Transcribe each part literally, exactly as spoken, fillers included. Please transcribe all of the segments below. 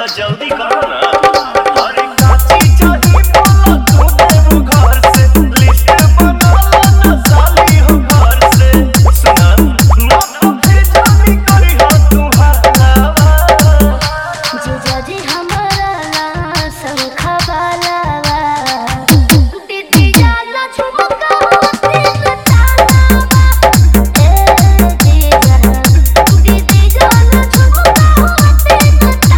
जल्दी करो ना। अरे काची चाहिए बोलो तू देव घर से, लिस्ट बना लो ना साली हो घर से। सुना ना तो फिर जानी करी हो तू हलावा। जीजा जी हमारा ना शंखा बालावा, दीदी जाना झुमका होती न तालावा। ए जीजा दीदी जाना झुमका होती न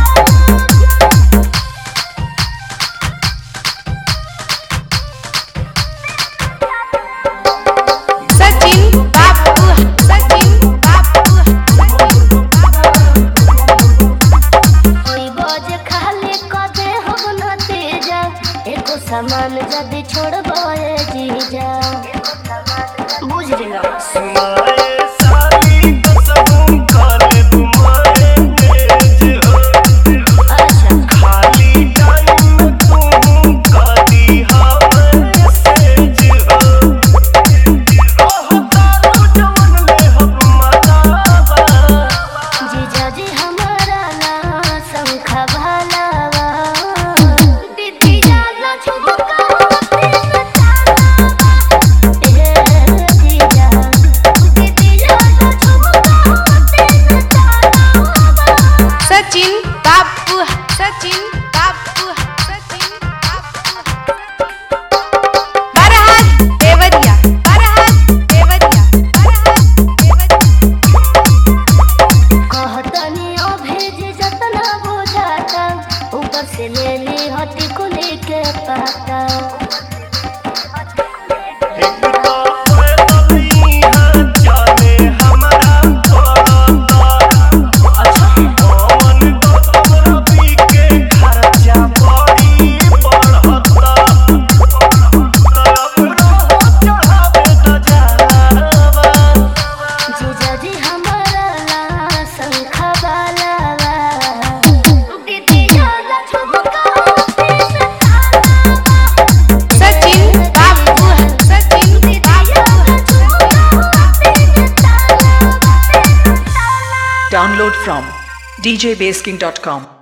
सचिन बापू सचिन बापू कोई बोझ खाली कदे हम न तेजा, एको सामान जदी छोड़बो ए जीजा। बुझ लियो सुनाए साली कसम काले तुम्हारे तेज हो। अच्छा खाली टाइम में तू कादी हमें सेज हो। तारू जवन में हम मनावा। जीजा जी हमारा ना शंखा भालावा, दीदी जाना झुमका होती न तालावा। ए जीजा दीदी जाना झुमका होती न तालावा। सचिन बापू सचिन बापू सचिन बापू बरहात देवरिया बरहात देवरिया बरहात देवरिया कहतनी ओ भेज जतना बुझाता, ऊपर से ले ली हटी कुली के पाता। एक तो पैदल यहाँ चले हमारा थोड़ा अच्छा कौन तो तोरा पी के खर्चा बड़ी बढ़ता। अब रहो चढ़ावे त जलावा। जीजा जी हमारा ना शंखा बालावा, दीदी जाना झुमका होती न तालावा। सचिन बापू सचिन बापू Download from d j base king dot com.